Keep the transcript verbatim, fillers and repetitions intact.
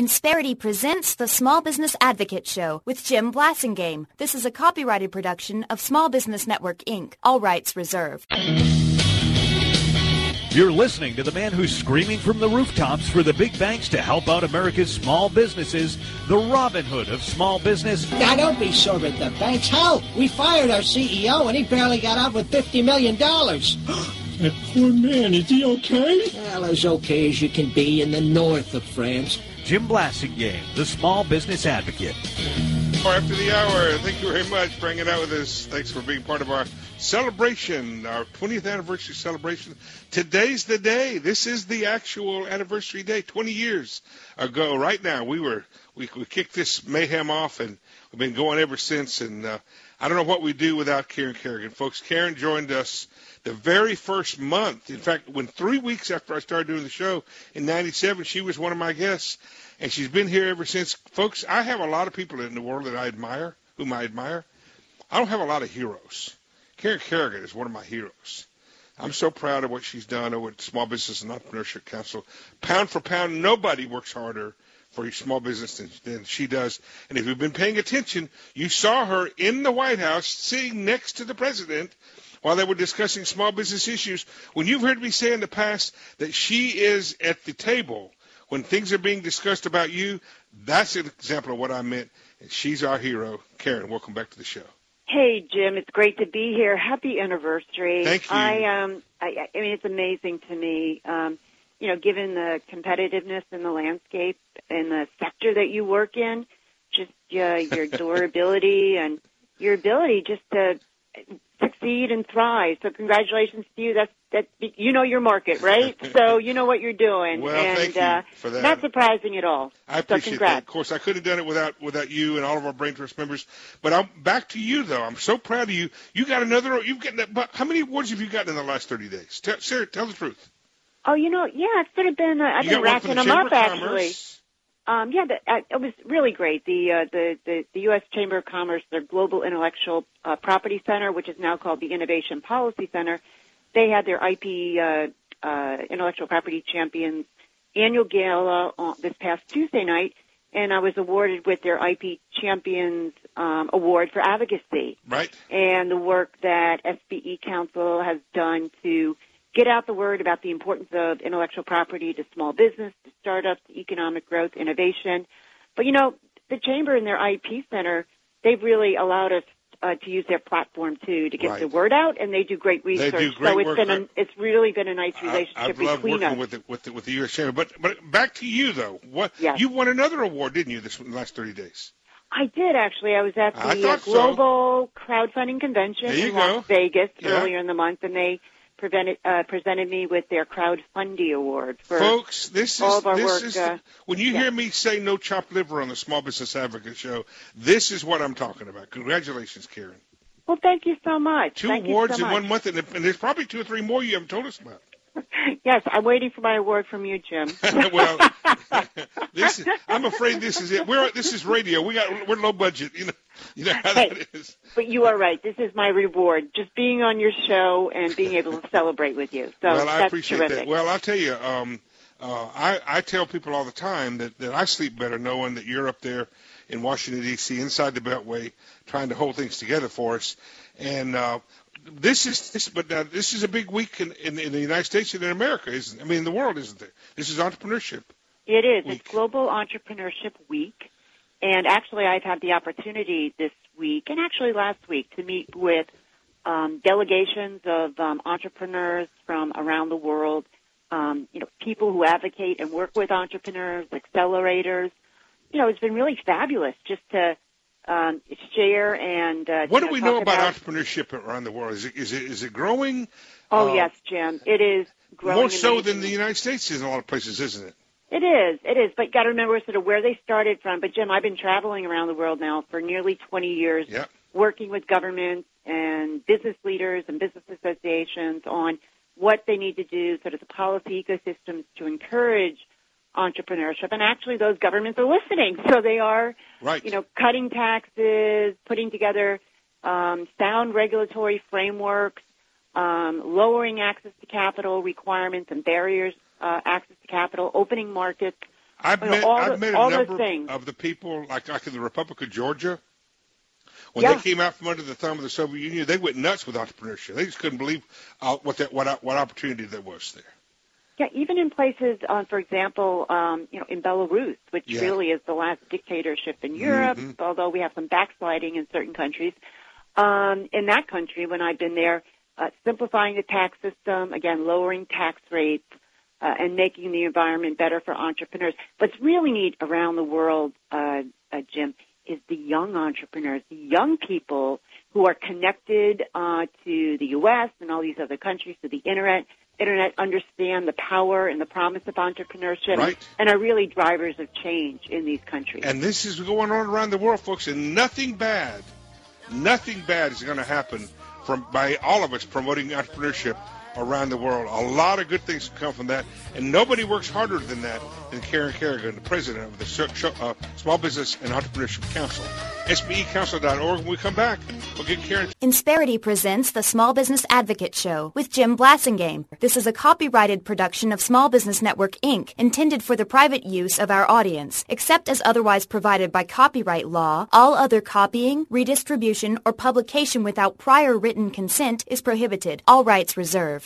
Insperity presents the Small Business Advocate Show with Jim Blasingame. This is a copyrighted production of Small Business Network, Incorporated. All rights reserved. You're listening to the man who's screaming from the rooftops for the big banks to help out America's small businesses, the Robin Hood of small business. Now, don't be sore at the banks. Hell, we fired our C E O, and he barely got out with fifty million dollars. That poor man, is he okay? Well, as okay as you can be in the north of France. Jim Blasingame, the Small Business Advocate. After the hour, thank you very much for hanging out with us. Thanks for being part of our celebration, our twentieth anniversary celebration. Today's the day. This is the actual anniversary day. twenty years ago, right now, we were we, we kicked this mayhem off, and we've been going ever since. And uh, I don't know what we'd do without Karen Kerrigan. Folks, Karen joined us the very first month. In fact, when three weeks after I started doing the show in ninety-seven, she was one of my guests, and she's been here ever since. Folks, I have a lot of people in the world that I admire, whom I admire. I don't have a lot of heroes. Karen Kerrigan is one of my heroes. I'm so proud of what she's done over at Small Business and Entrepreneurship Council. Pound for pound, nobody works harder for your small business than, than she does. And if you've been paying attention, you saw her in the White House sitting next to the president while they were discussing small business issues. When you've heard me say in the past that she is at the table when things are being discussed about you, that's an example of what I meant. And she's our hero. Karen, welcome back to the show. Hey, Jim, it's great to be here. Happy anniversary. Thank you. I, um, I, I mean, it's amazing to me, um, you know, given the competitiveness in the landscape and the sector that you work in, just uh, your durability and your ability just to succeed and thrive. So congratulations to you. That's that. You know your market, right? So you know what you're doing. Well, and, thank you uh, for that. Not surprising at all. I appreciate so that. Of course, I couldn't have done it without without you and all of our Brain Trust members. But I'm back to you, though. I'm so proud of you. You got another. You've got. But how many awards have you gotten in the last thirty days? Tell, Sarah, tell the truth. Oh, you know, yeah, it's sort of been. Uh, I've you been got one from racking the them Chamber up of actually. Commerce. Um, yeah, the, uh, it was really great. The, uh, the the the U S Chamber of Commerce, their Global Intellectual uh, Property Center, which is now called the Innovation Policy Center, they had their I P uh, uh, Intellectual Property Champions annual gala on this past Tuesday night, and I was awarded with their I P Champions um, Award for Advocacy. Right. And the work that S B E Council has done to get out the word about the importance of intellectual property to small business, to startups, to economic growth, innovation. But, you know, the Chamber and their I P Center, they've really allowed us uh, to use their platform, too, to get right. the word out, and they do great research. They do great so it's, work. been a, it's really been a nice relationship I, I've loved between working us. with the, with, the, with the U S Chamber. But, but back to you, though. What yes. You won another award, didn't you, this last thirty days? I did, actually. I was at I the uh, so. Global Crowdfunding Convention There you in go. Las Vegas Yeah. earlier in the month, and they prevented, uh, presented me with their Crowdfundy Award for Folks, this all is, of our this work. is uh, the, when you yeah. hear me say no chopped liver on the Small Business Advocate Show, this is what I'm talking about. Congratulations, Karen. Well, thank you so much. Two thank awards you so in much. one month, and, and there's probably two or three more you haven't told us about. Yes, I'm waiting for my award from you, Jim. Well, this is, I'm afraid this is it. We're this is radio. We got we're low budget. You know, you know how Hey, that is. But you are right. This is my reward, just being on your show and being able to celebrate with you. So well, that's I appreciate terrific. that. Well, I'll tell you, um, uh, I, I tell people all the time that, that I sleep better knowing that you're up there in Washington, D C, inside the Beltway, trying to hold things together for us. And uh, this is this, but uh, this is a big week in, in, in the United States and in America, isn't it? I mean, in the world, isn't it? This is entrepreneurship. It is. Week. It's Global Entrepreneurship Week. And actually, I've had the opportunity this week, and actually last week, to meet with um, delegations of um, entrepreneurs from around the world, um, you know, people who advocate and work with entrepreneurs, accelerators. You know, it's been really fabulous just to um, share and uh, What you do we talk know about, about entrepreneurship around the world? Is it is it, is it growing? Oh, uh, yes, Jim. It is growing. More so than amazingly. the United States is in a lot of places, isn't it? It is, it is, but you got to remember sort of where they started from. But, Jim, I've been traveling around the world now for nearly twenty years, Yep. working with governments and business leaders and business associations on what they need to do, sort of the policy ecosystems to encourage entrepreneurship. And actually those governments are listening, so they are, right. you know, cutting taxes, putting together um, sound regulatory frameworks, um, lowering access to capital requirements and barriers, uh, access to capital, opening markets I've You know, met, all I've the- met a all those number things. of the people, like, like in the Republic of Georgia, when Yeah. they came out from under the thumb of the Soviet Union, they went nuts with entrepreneurship. They just couldn't believe uh, what that what what opportunity there was there. Yeah, even in places, uh, for example, um, you know, in Belarus, which Yeah. really is the last dictatorship in Europe, Mhm. although we have some backsliding in certain countries. Um, in that country, when I've been there, uh, simplifying the tax system, again, lowering tax rates, uh, and making the environment better for entrepreneurs. What's really neat around the world, uh, uh, Jim, is the young entrepreneurs, the young people who are connected uh, to the U S and all these other countries, to the internet. Internet understand the power and the promise of entrepreneurship, Right. and are really drivers of change in these countries. And this is going on around the world, folks, and nothing bad, nothing bad is going to happen from by all of us promoting entrepreneurship around the world. A lot of good things come from that, and nobody works harder than that than Karen Kerrigan, the president of the Sh- Sh- uh, Small Business and Entrepreneurship Council. S B E council dot org. When we come back, we'll get Karen. Insperity presents the Small Business Advocate Show with Jim Blassingame. This is a copyrighted production of Small Business Network, Incorporated, intended for the private use of our audience. Except as otherwise provided by copyright law, all other copying, redistribution, or publication without prior written consent is prohibited. All rights reserved.